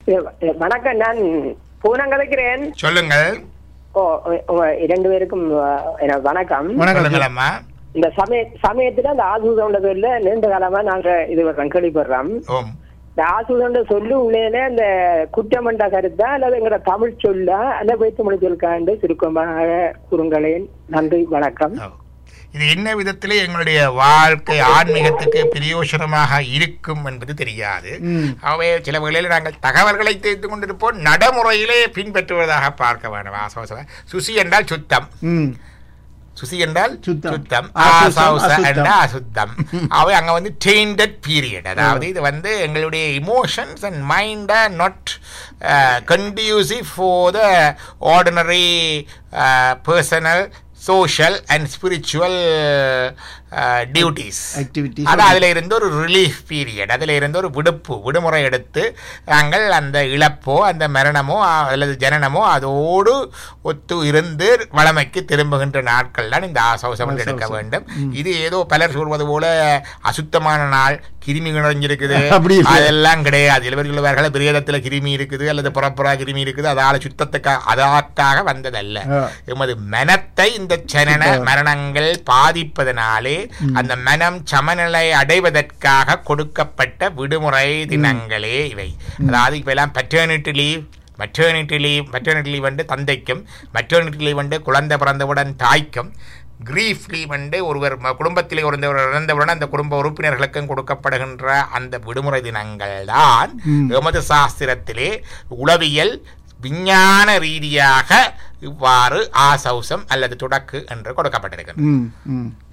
வணக்கம், நான் பூனம் கலைக்கிறேன். சொல்லுங்கள். இரண்டு பேருக்கும் வணக்கம். வணக்கம்மா. இந்த சமயத்துல அந்த ஆசூதோண்ட சொல்ல நீண்ட காலமா நாங்க இது கேள்விப்படுறோம். இந்த ஆசூதோண்ட சொல்லு உள்ளே அந்த குற்றமண்ட கருத்தா அல்லது எங்களோட தமிழ் சொல்ல அந்த வைத்து மொழி சொல்காண்டு சுருக்கமாக குறுங்களேன். நன்றி, வணக்கம். இது என்ன விதத்திலே எங்களுடைய வாழ்க்கை ஆன்மீகத்துக்கு பிரயோஜனமாக இருக்கும் என்பது தெரியாது. அவை சில வேளையில் நாங்கள் தகவல்களை தெரிந்து கொண்டிருப்போம், நடைமுறையிலே பின்பற்றுவதாக பார்க்க வேண்டும். சுசி என்றால் சுத்தம், சுசி என்றால் சுத்தம், அசுத்தம். அவை அங்க வந்து டெயின்டட் பீரியட். அதாவது இது வந்து எங்களுடைய emotions and mind are not conducive for the ordinary personal social and spiritual duties activities. அதில் இருந்து ஒரு ரிலீஃப் பீரியட், அதில் இருந்து ஒரு விடுமுறை எடுத்து நாங்கள் அந்த இழப்போ அந்த மரணமோ அல்லது ஜனனமோ அதோடு ஒத்து இருந்து வளமைக்கு திரும்புகின்ற நாட்கள் தான் இந்த ஆசௌசம் எடுக்க வேண்டும். இது ஏதோ பலர் சொல்வது போல அசுத்தமான நாள், கிருமி நிறைஞ்சிருக்குது, அதெல்லாம் கிடையாது. இவர்கள் பிரேதத்தில் கிருமி இருக்குது அல்லது புறப்புறா கிருமி இருக்குது, அதால சுத்தத்துக்காக அதற்காக வந்ததல்ல. எமது மனத்தை இந்த ஜனன மரணங்கள் பாதிப்பதனாலே அந்த மனம் சமநிலை அடைவதற்காக கொடுக்கப்பட்ட விடுமுறை தினங்களே இவை. அதாவது இப்ப எல்லாம் மெட்டர்னிட்டி லீவ் வந்து தந்தைக்கும், மெட்டர்னிட்டி லீவ் வந்து குழந்தை பிறந்தவுடன் தாய்க்கும், கிரீஃப் லீவ் வந்து ஒருவர் குடும்பத்திலே இறந்தவுடன் அந்த குடும்ப உறுப்பினர்களுக்கும் கொடுக்கப்படுகின்ற அந்த விடுமுறை தினங்கள் தான் எமது சாஸ்திரத்திலே உளவியல் விஞ்ஞான ரீதியாக இவ்வாறு ஆசௌசம் அல்லது தொடக்கு என்று கொடுக்கப்பட்டிருக்கிறது.